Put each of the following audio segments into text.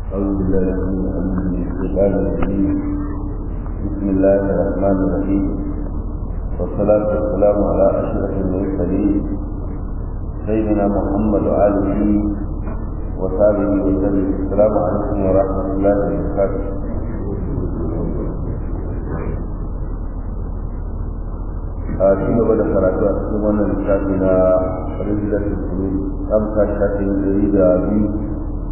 أعوذ بالله من الشيطان الرجيم. بسم الله الرحمن الرحيم، والصلاة والسلام على أشرف المرسلين سيدنا محمد وآله وصحبه وسلم. السلام عليكم ورحمة الله وبركاته. ci gaba da karatu a cikin wannan littafi na Rijlatul Qulub, amsa shafin 102.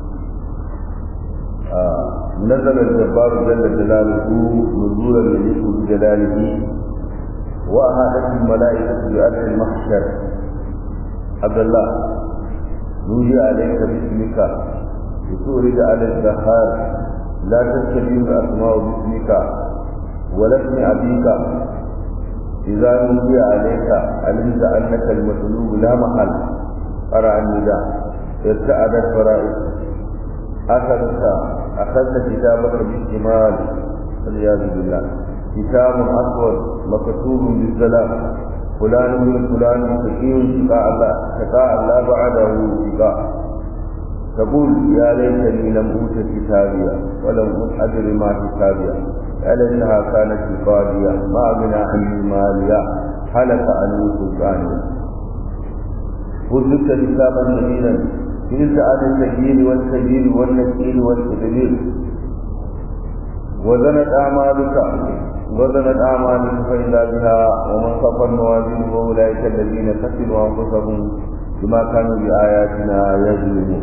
نزل الجبار جل جلاله نزولا يليق بجلاله، وأهادت الملائكة بأرض المحشر. عبد الله نوحي عليك باسمك لتؤرد على الدهار، لا تستبين الأسماء باسمك ولا اسم أبيك. إذا نوحي عليك علمت أنك المطلوب لا محل. قرأ النداء ارتعدت فرائض. أخذت كتابك بالشمال والعياذ بالله، كتاب أسود مكتوب بالسلام، فلان من فلان سكين شقاء الله بعده شقاء. تقول يا ليتني لم أوت كتابيا ولم أدر ما حسابيا، يا ليتها كانت قاضية ما أغنى عني ماليا هلك عني سلطانيا. وجدت كتابا جميلا في سعادة التكبير والتكبير والنكيل والتدبير. وزنت أعمالك فإذا بها ومن صفى الموازين وأولئك الذين خسروا أنفسهم بما كانوا بآياتنا يظلمون.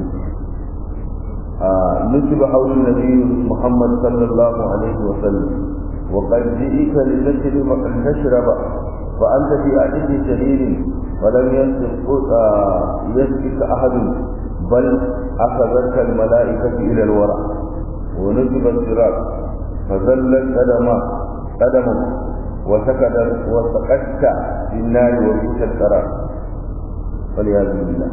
نسب حول النبي محمد صلى الله عليه وسلم، وقد جئت لتشرب فأنت في أعز سبيل ولم يسبق أحد، بل أخذتك الملائكة إلى الورى. ونسب الصراط فزلت قدما وسقطت في النار وبئس القرار والعياذ بالله.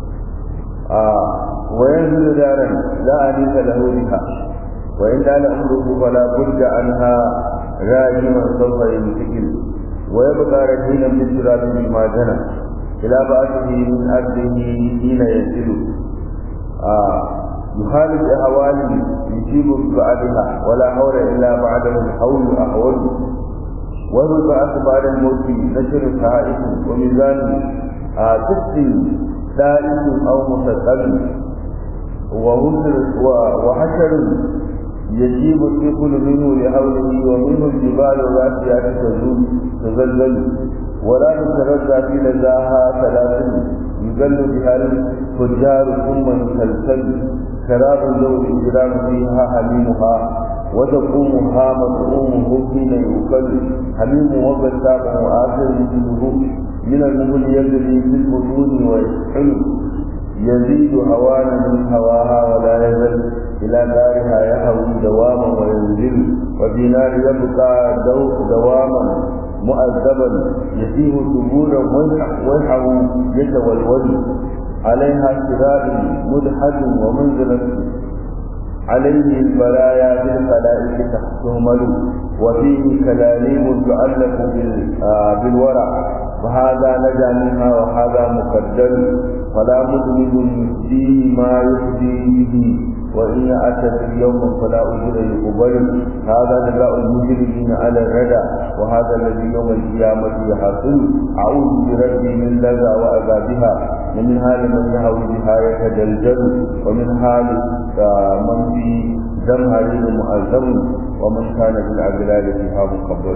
وينزل دارا لا أنيس له بها، وإن كان أمره فلا بد عنها راجما سوف ينتقل، ويبقى رهينا بالتراب بما جنى إلى بعثه من أرضه حين ينزل. يخالف أهوال يجيب بعدها، ولا حول إلا بعده الحول أحول. ويبعث بعد الموت نشر سائق وميزان تسقي دائم أو مثقل، وحشر يجيب الثقل منه لحوله، ومنه الجبال الراسيات تزلزل، ولا تتردى في نزاها ثلاث يذل بها الفجار ثم يسلسل. شراب ذوق الجرام فيها حميمها، وتقومها مطعومه حين يؤكل. حميم وغساق وآخر مثله من المهل يجري في البطون ويسحل. يزيد هوانا من هواها ولا يزل، إلى دارها يهوي دواما وينزل. ودينار يبقى دواما مؤذبا يتيه ثبورا ويحه يتولول. عليها شراء مدحد ومنزلة، عليه البرايا بالخلائق تحتمل. وفيه كلاليم تعلق بالورع، وهذا نجا منها وهذا مقدر. فلا مذنب يفديه ما يفدي به، وإن أتت يوما فلا أجر يقبل. هذا جزاء المجرمين على الردى، وهذا الذي يوم القيامة يحصل. أعوذ بربي من لذى وعذابها، ومنها لمن يهوي بها يتجلجل، ومنها من في زمهرير مؤذب، ومن كان في الأغلال فيها مقبل.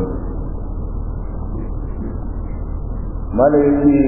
ما لا يكفي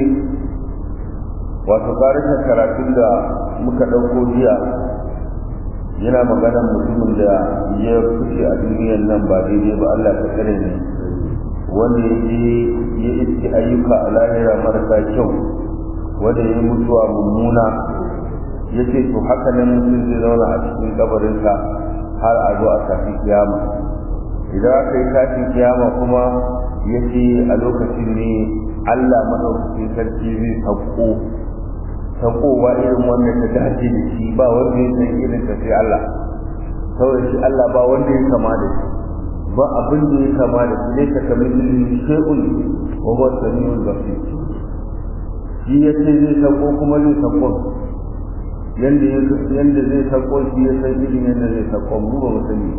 وتقارن karatun da muka ɗauko jiya yana maganar mutumin da ya fice a duniyar nan ba daidai ba, Allah ta kare ne, wanda ya iske ayyuka a lahira marasa kyau, wanda ya mutuwa mummuna. Ya ce to haka nan mutum zai zauna a cikin kabarinsa har a zo a tafi kiyama. Idan aka yi tashin kiyama kuma ya ce a lokacin ne Allah madaukakin sarki zai saukowa irin wanda ta dace da shi, ba wanda ya san irin ta sai Allah. saboda shi Allah ba wanda ya kama da shi, ba abin da ya kama da shi, ne ka kamar ilimi shay'un wa huwa samiul basir. Shi yace zai sauko kuma zai sauko, yanda zai sako shi ya san irin yanda zai sako mu ba mu sani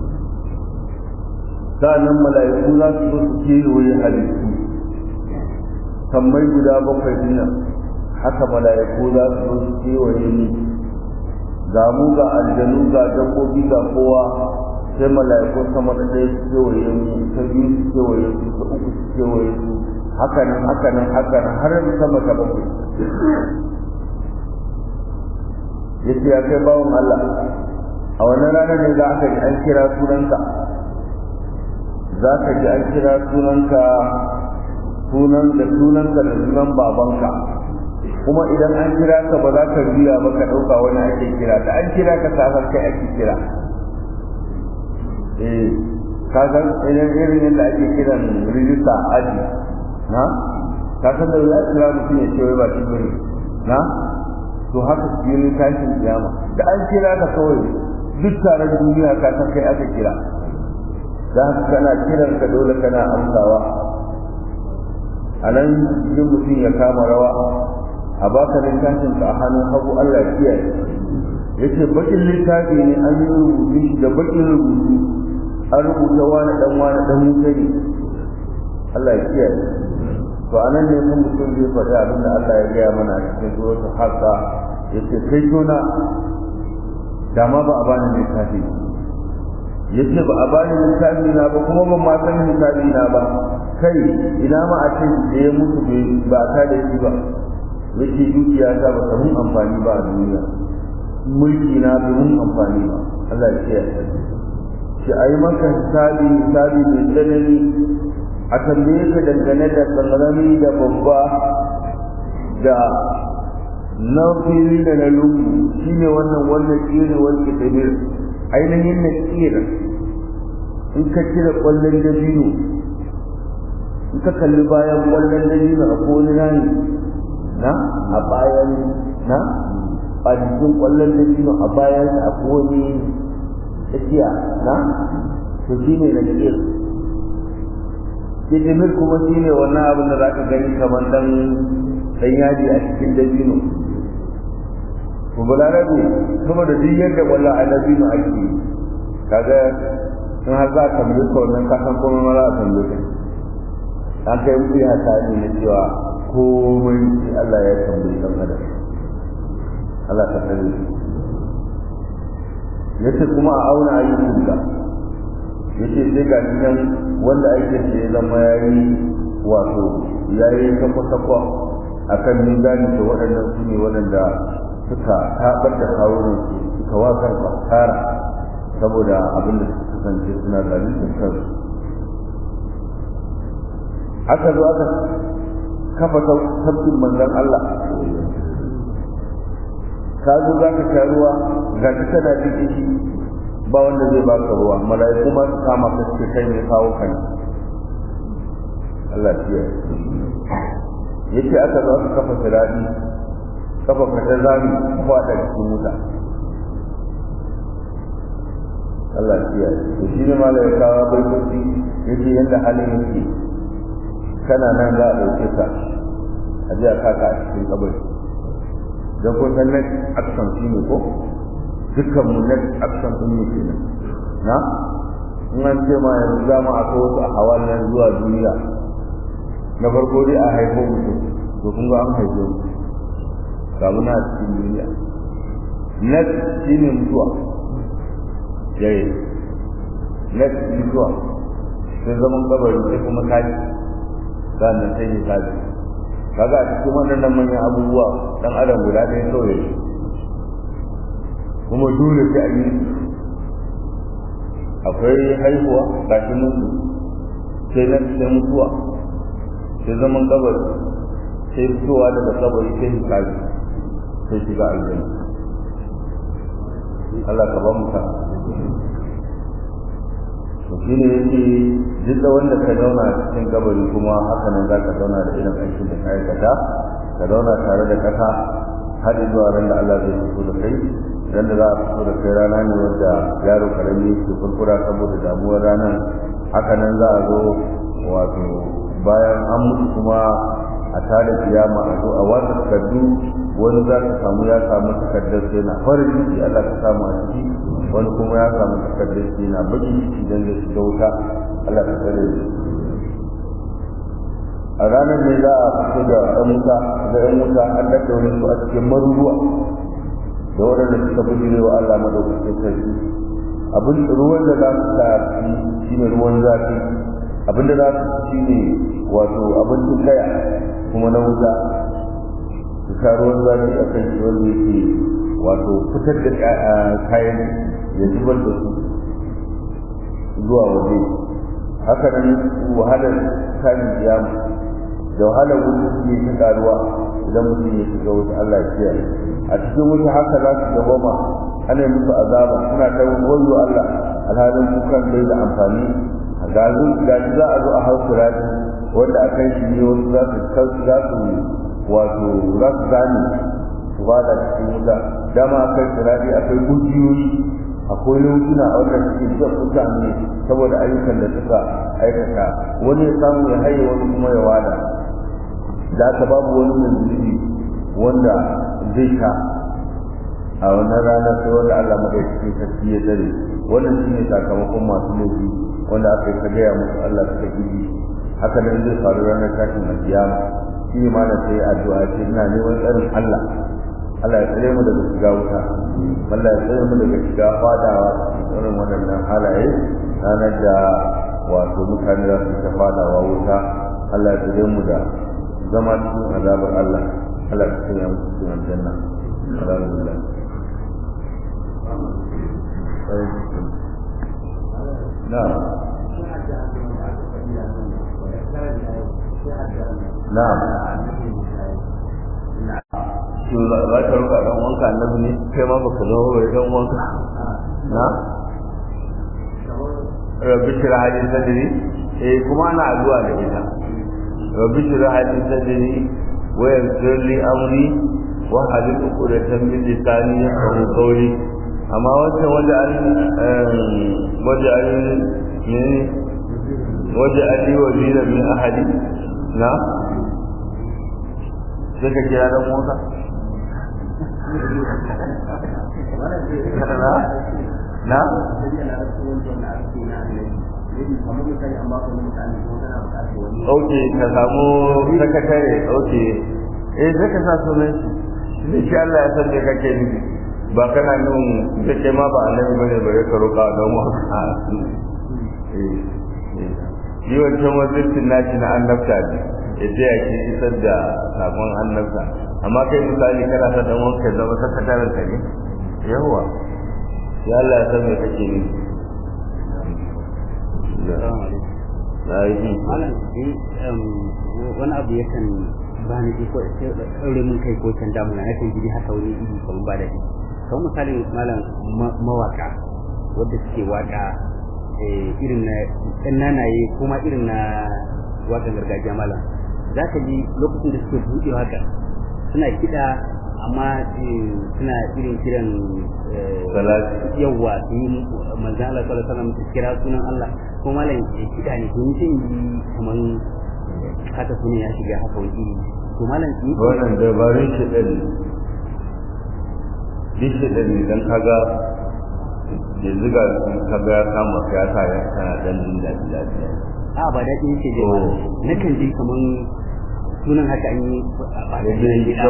sa'annan mala'iku za su zo su kewaye halittu kammai guda 7 dinnan haka mala'iku za su zo su kewaye ni ga mu ga aljanu ga dabbobi ga kowa sai mala'iku sama da ɗaya su kewaye mu ta biyu su kewaye su ta uku su kewaye su haka nan har sama ta 7 yace ya kai bawon Allah a wannan ranar ne za ka ji an kira sunanka da sunan babanka kuma idan an kira ka ba za ka biya ba ka ɗauka wani ake kira da an kira ka safar kai ake kira ka san irin yadda ake kiran rijista aji na ka san da ya kira mutum ya ce wai ba shi bane na to haka su yi tashin kiyama da an kira ka kawai duk taron duniya ka san kai aka kira da haka kana kiran ka dole kana amsawa a nan yin mutum ya kama rawa a baka littafin ka a hannun hagu Allah ya kiyaye yace bakin littafi ne an yi rubutu shi da bakin rubutu an rubuta wani dan mutane Allah ya kiyaye to anan ne kun mutum zai faɗi abin da Allah ya gaya mana a cikin suratul Haqqa yace kai tona da ma ba a bani littafi yace ba a bani littafi na ba kuma ban ma san littafi na ba kai ina ma a ce da ya mutu ba ta da shi ba yake dukiya ta ba ta mun amfani ba a duniya mulki na ba mun amfani ba Allah ya kiyaye shi ayi maka hisabi mai tsanani a tambaye ka dangane da tsanani da babba da na fili da na lungu shine wannan tsere wanda kabir ainihin na tsere in ka cire kwallon dabino in ka kalli bayan kwallon dabino a kowane rani na a bayan na a jikin kwallon dabino a bayan a kowane tsakiya na to shine na tsere kidimir kuma shine wannan abin da zaka gani kamar dan yaji a cikin dabino to balarabe saboda duk yadda wallahi dabino ake kaga sun har za ka tambaye ka wannan kasan kuma ma za ka tambaye ka an kai mutu ya tani na cewa komai Allah ya tambaye dan adam Allah ta tsare yace kuma a auna ayyukanka yace sai ga cikin wanda ake ce zama yayi wato yayi takwa akan mizani da waɗannan su ne waɗanda suka tabar da kawunan suka wakar fasara saboda abin da suka kasance suna zalunta kansu aka zo aka kafa tabbin manzon Allah ka zo za ka sha ruwa ga ta tana cikin shi ba wanda zai baka ruwa mala'iku ma su kama ka ce kai ne kawo kan Allah ya yace aka zo aka kafa siradi kafa ka zami kwada cikin wuta Allah ya to shi ne malaika bai kuci yace yanda halin yake kana nan za a dauke ka a ji aka ka cikin kabari dan ko sannan action shi ne ko dukkan mu net action din ne kenan na in an ce ma yanzu za mu akwai wasu a hawalin zuwa duniya na farko dai a haifo mutum to kun ga an haifo ga muna cikin duniya net shi ne mutuwa yayi net mutuwa sai zaman kabari sai kuma kaji sannan sai ne kaji kaga a cikin wannan manyan abubuwa dan adam guda ɗaya kawai kuma dole sai a yi akwai haihuwa gashi mutu sai na sai mutuwa sai zaman kabari sai fitowa daga kabari sai hisabi sai shiga aljanna Allah ka ba mu ta to shine yake duk da wanda ka zauna cikin kabari kuma haka nan zaka zauna da irin aikin da ka aikata ka zauna tare da kasa har zuwa ran da Allah zai fito da kai dan da za a fito da kai rana ne wanda yaro karami ke furfura saboda damuwar ranar haka nan za a zo wato bayan an mutu kuma a tada kiyama a zo a watsa takardu wani za ka samu ya samu takardar sai na farin ciki Allah ka samu a ciki wani kuma ya samu takardar sai na bakin ciki dan zai shiga wuta Allah ka tsare shi a ranar ne za a fito da ɗan wuta an daddaure su a cikin maruruwa da waɗanda suka bujire wa Allah madaukakin sarki abin ruwan da za su sa shi ne ruwan zafi abin da za su ci ne wato abincin kaya kuma na wuta su sa ruwan zafi a kan shi wanda yake wato fitar da kayan ya zubar da su zuwa waje haka nan wahalar kayan kiyama da wahalar wuta su ne ta karuwa idan mutum ya shiga wuta Allah ya kiyaye a cikin wuta haka za su gabama ana yi musu azaba suna ta wayo Allah alhalin kukan bai da amfani ga shi za a zo a hau kurati wanda a kai shi ne wasu za su wato za su gane su bada cikin wuta dama a kai kurati akwai kujiyoyi akwai lokuna a wannan cikin jan mutane saboda ayyukan da suka aikata wani ya samu ya haye wani kuma ya wada da aka babu wani mai zunubi wanda zai sha a wannan ranar sai wanda Allah madaukakin sarki ya dare wannan shine sakamakon masu laifi wanda aka yi ta gaya musu Allah suka gidi haka nan zai faru ranar tashin alkiyama shi ne mana sai addu'a ce ina neman tsarin Allah Allah ya tsare mu daga shiga wuta Allah ya tsare mu daga shiga fadawa irin waɗannan halaye ranar da wato mutane za su ta fadawa wuta Allah ya tsare mu da zama cikin azabar Allah Allah ya tsare mu cikin aljanna alhamdulillah نعم نعم to za ka ruka dan wanka annabi ne kai ma baka zo ba dan wanka na rabbi shirah li sadri kuma ana addu'a da ita rabbi shirah li sadri wa yassir li amri wa hadith uqdatan min lisani yafqahu qawli amma wancan waje ali wazira min ahadi na sai ka kira dan mota na okay ka samu sakatare okay sai ka sa sunan shi shi Allah ya san me kake nufi ba kana nun da ke ma ba annabi bane bare ka roƙa don mu yi wancan wajen naci na annabta ne ita ya ke isar da sabon annabta amma kai misali kana ta dan wanka zama sakataren ka ne yawa ya Allah ya san me kake ni wani abu yakan bani ko ɗaure mun kai ko can damuna yakan ji haka wani iri kamar ba da shi kamar misalin malam mawaka wadda suke waka irin na ɗan nanaye kuma irin na wakan gargajiya malam za ka ji lokacin da suke buɗe waka suna kiɗa amma suna irin kiran yawwa su yi manzan Allah sallallahu alaihi wasallam kira sunan Allah ko malam kiɗa ne to mutum yi kamar haka sunan ya shiga haka wani iri to malam wannan dabarun shi ɗin dishe da ne don kaga yanzu ga kaga ya kama ya sa ya kana dan jin daɗi lafiya a ba daɗi yake je ba na kan ji kaman sunan haka an yi ba da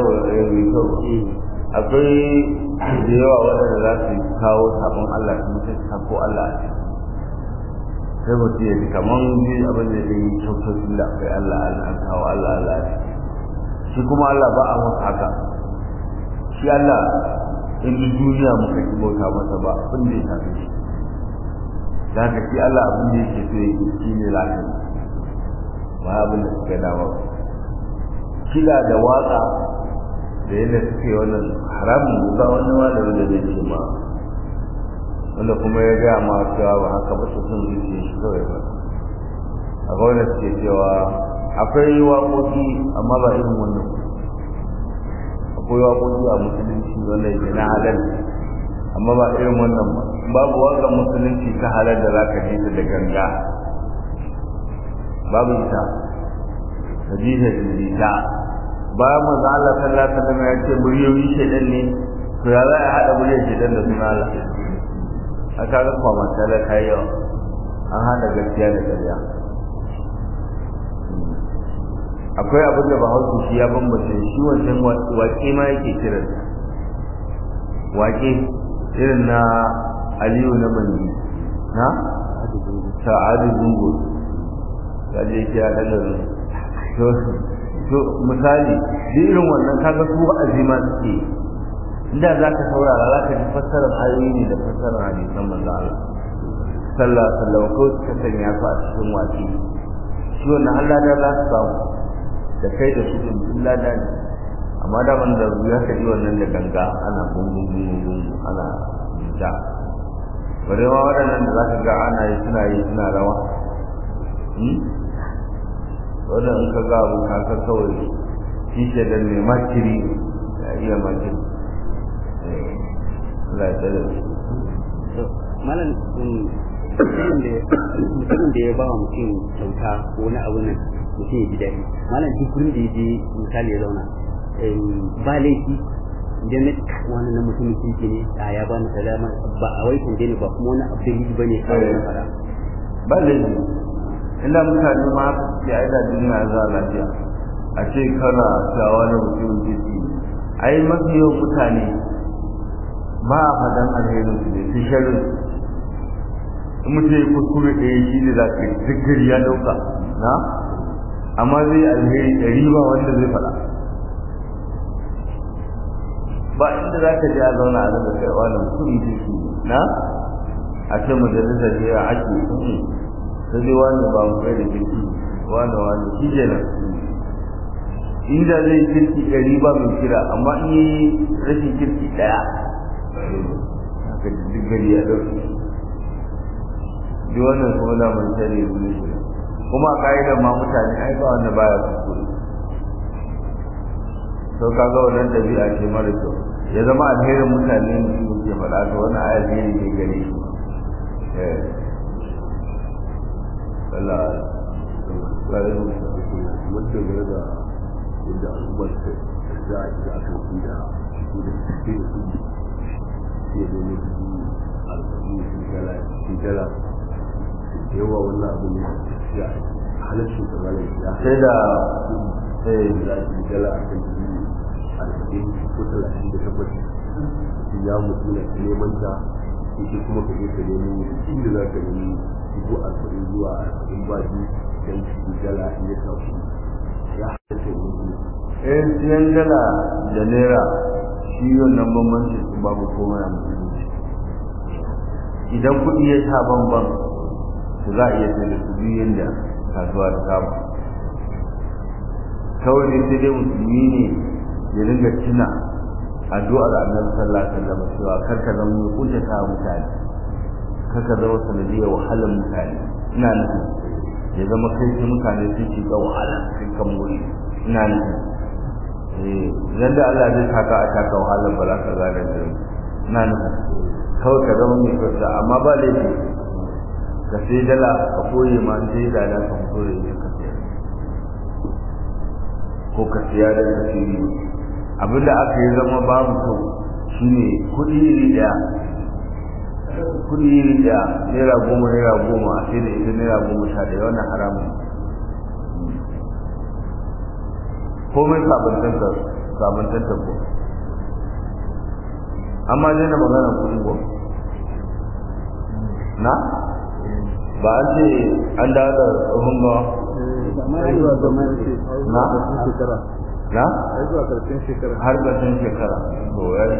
akwai da yawa waɗanda za su kawo sabon Allah su mutu ko Allah sai mutu ya ji kaman ji abin da ya yi kyautotun da akwai Allah an kawo Allah shi kuma Allah ba a masa haka shi Allah in duniya muka ki bauta masa ba abin da ya tafi shi da haka shi Allah abin da yake so yake shi ne lafiya ba abin da suka dawo kila da waka da yadda suke wannan haramun ba wani malami da zai ce ma wanda kuma ya gaya ma cewa ba haka ba su sun zuciya shi kawai ba a wanda suke cewa akwai waƙoƙi amma ba irin wannan akwai waƙoƙi a musulunci wanda yake na halal amma ba irin wannan ba babu waƙar musulunci ta halal da za ka ji ta da ganga babu ita hadisa da bayan manzo Allah sallallahu alaihi wasallam ya ce muryoyi shedan ne to ya za a hada muryar shedan da sunan Allah aka ga kuma tala kai yau an hada gaskiya da ƙarya akwai abin da Bahaushe shi ya bambance shi wancan waƙe ma yake kiran waƙe irin na Aliyu na Mandi na Sa'adu Zungur kaje yake ya dalilin to misali duk irin wannan kaga su azima suke inda zaka saurara zaka ji fassarar ayoyi ne da fassarar hadisan manzo Allah sallallahu alaihi wasallam ko suka sanya su a cikin waki shi wannan Allah da za su samu da kai da su din Allah da amma da man da ya kaji wannan da ganga ana gungun ana ja bare ma wadannan da zaka ga ana yi suna rawa wanda in ka ga abu ka kawai shi ke da mai makiri ya iya makiri Allah ya tsare malam mutumin da ya ba wa mutum kyauta ko wani abu nan mutum ya ji daɗi malam duk gurin da ya je misali ya zauna ba laifi idan na wani na mutumin kirki ne a ya ba ni salama ba a wai tambaye ni ba kuma wani abu da ba ne kawai na fara ba laifi inda mutane ma haka suke aida duniya za lafiya a ce kana cewa na mutum jiki ai mafi yawan mutane ba a faɗan alherin su ne su sharrin in mutum ya kuskure ɗaya shi ne za ka yi zikiri ya ɗauka na amma zai alheri ɗari ba wanda zai faɗa ba inda za ka je a zauna a daga kai wani mutum jiki na a ce majalisar ne a ake sai dai wani ba mu kai da kirki wani shi kenan inda zai kirki ɗari ba mai kira amma in yi rashin kirki ɗaya haka duk gari ya ɗauki duk wannan kuma na man shari ne kuma a ƙa'idar ma mutane ai ba wanda baya kuskure to kaga wannan ɗabi'a ce mara kyau ya zama alherin mutane ne ke faɗa to wannan ai alheri ne gare shi Allah la ya mutu wanda ga da wanda al'ummar ta za a ji aka yi da su da su da su ke da ne su al'ummi su gala yawa wannan abu ne ya halaccin da zala ya sai da za a ji gala a kan jini al'adun ko 38 ya mutu na neman ta shi kuma ka je ka nemo inda za ka nemi dubu 40 zuwa 40 ba ji don su dala iya sauki ya halatta wani siyan dala da naira shi wannan bambanci su babu komai a musulunci idan kuɗi ya sha bambam su za a iya sai da su biyu yadda kasuwa ta kama kawai ne sai dai musulmi ne ya ringa tuna addu'ar annabi sallallahu alaihi wasallam cewa karka zama mai kuntata mutane karka zama sanadiyar wahalar mutane ina nufin ya zama kai su mutane sun shiga wahala sun kan wuri ina nufin yadda Allah zai taka a taka wahalar ba za ka gane da ina nufin kawai ka zama mai kyauta amma ba laifi ka sai dala ka koye ma sai da ka fito da ita ka sayar ko ka siya da ka siya abinda aka yi zama babu kyau shine kudi iri daya naira goma a sai da ita naira 11 wannan haramun komai sabantar ta ko amma dai na magana kudi ko na ba an ce an dawo da tsohon ba na zuwa karshen shekara har karshen shekara to yayi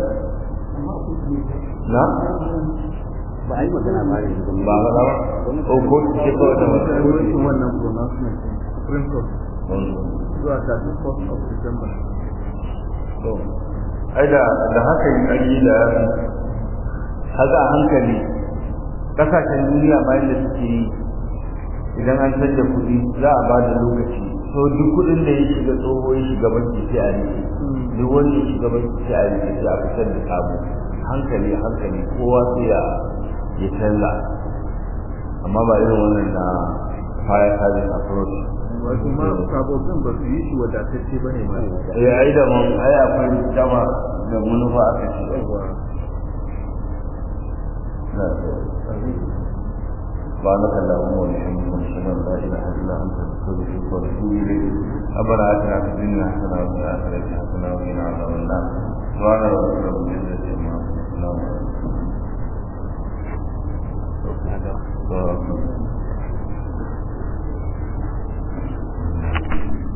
na ba ai magana ba ne ba ba o ko ce ko da wannan pronouncement Supreme Court zuwa 31st of December to ai da haka yin ayi da haka hankali kasashen duniya bayan da suke yi idan an canza kuɗi za a ba da lokaci so duk kudin da ya shiga tsoho ya shiga banki sai a rike duk wanda ya shiga banki sai a rike sai a fitar da sabo hankali kowa sai ya canza amma ba irin wannan na fire service approach wato ma sababbin ba su yi shi wadatacce ba ne ma ai da mun ai akwai dama da manufa aka ce سبحانك اللهم وبحمدك اشهد ان لا اله الا انت استغفرك واتوب اليك ربنا اتنا في الدنيا حسنه وفي الاخره حسنه وقنا عذاب النار سبحان ربك رب العزه عما يصفون